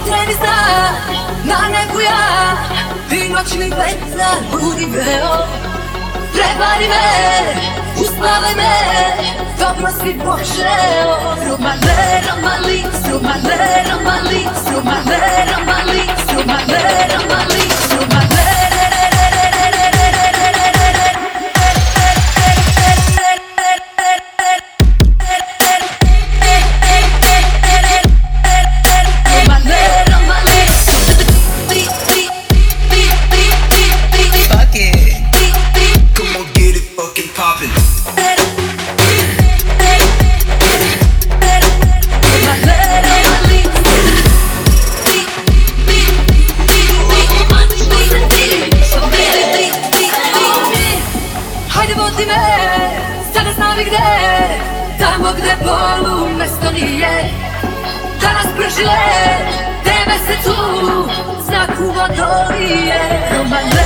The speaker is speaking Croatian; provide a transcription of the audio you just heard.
Okreni znak, na nebu ja i noćni vetar budi veo. Prevari me, uspavaj me, dobro si počeo. Through my lead on my leaves, through my lead on my leaves, through my lead on my leaves, through my lead on my leaves, through my lead. Sada znam i gde, tamo gde bolu mesto nije. Da nas prežile, tebe se tu znak u vodolije.